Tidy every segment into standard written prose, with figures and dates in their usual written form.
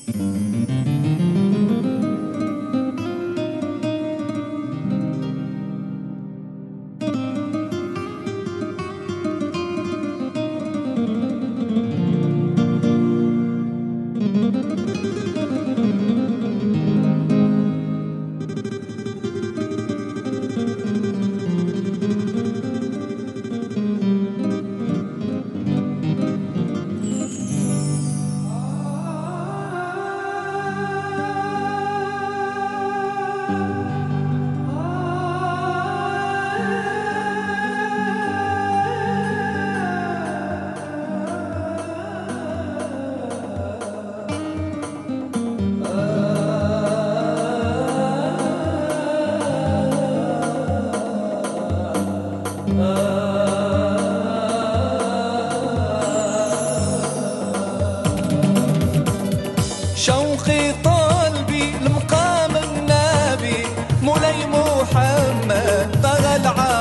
شوقي طالبي لمقام النبي مولاي محمد طه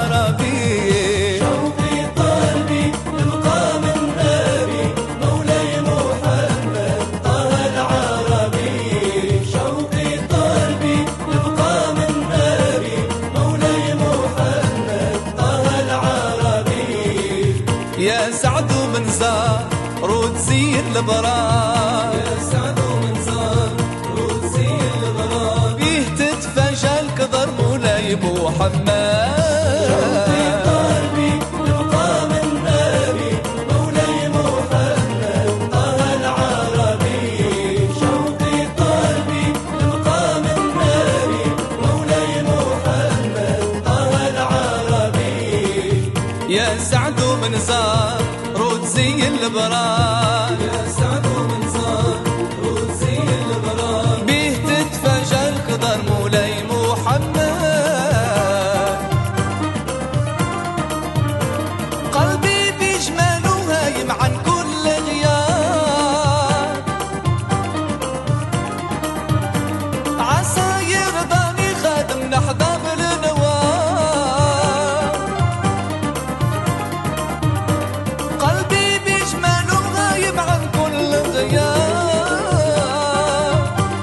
العربي. شوقي طالبي لمقام النبي مولاي محمد طه العربي. شوقي طالبي لمقام النبي مولاي محمد طه العربي. يا سعد من زار وتزين البرار، يا سعد من زار وتزين البرار. بيه تتفجى القدر مولاي محمد. شوقي طالبي لمقام النبي مولاي محمد طه العربي. شوقي طالبي لمقام النبي مولاي محمد طه العربي. يا سعد من زار وتزين البرار، يا سعد من زار وتزين البرار. بيه تتفجى القدر مولاي محمد. قلبي بجماله هايم عن كل غيار، عسى يرضاني خادم نحظى بالنوار. قلبي بجماله غايب عن كل غيار،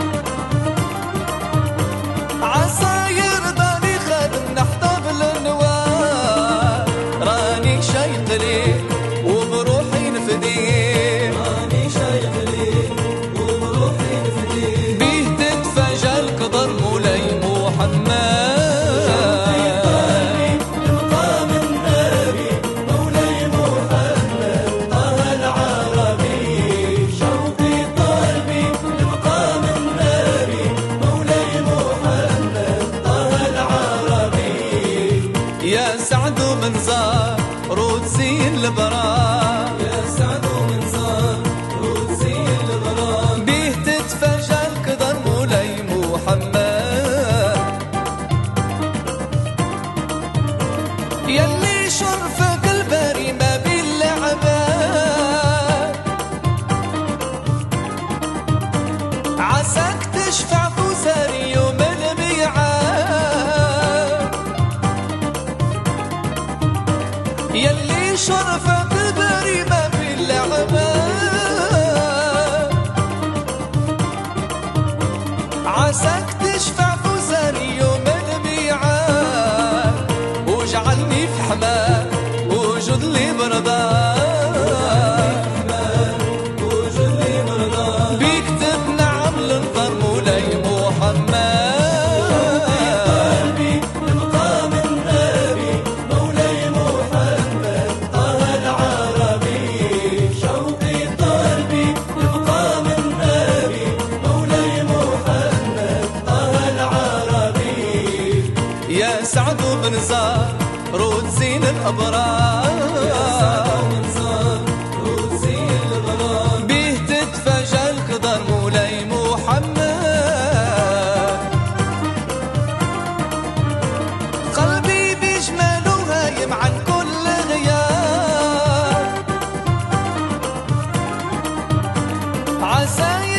عسى يرضاني خادم نحظى بالنوار. راني شايق ليه وبروحي نفديه، راني شايق ليه وبروحي نفديه. بيه تتفجى القدر مولاي محمد. طالبي لمقام النبي مولاي محمد طه العربي. شوقي طالبي لمقام النبي مولاي محمد طه العربي. يا سعد من زار وتزين البرار، يا سعد من زار وتزين البرار. بيه تتفجى القدر مولاي محمد. يلي شرفك الباري ما بين العباد، عساك تشفع فوزاري يوم الميعاد. يلي شرفك الباري ما بين العباد، عساك تشفع فوزاني يوم الميعاد. وجعلني في حماه وجد لي برضاه، وجد لي مرضاه. بيك تتنعم للنظر مولاي محمد. قلبي لمقام النبي مولاي محمد طه العربي. شوقي طالبي لمقام النبي مولاي محمد طه العربي. يا سعد بن زار وتزين الأبرار، من زار وتزين البرار. بيه تتفجى القدر مولاي محمد. قلبي بجماله هايم عن كل غيار، عسى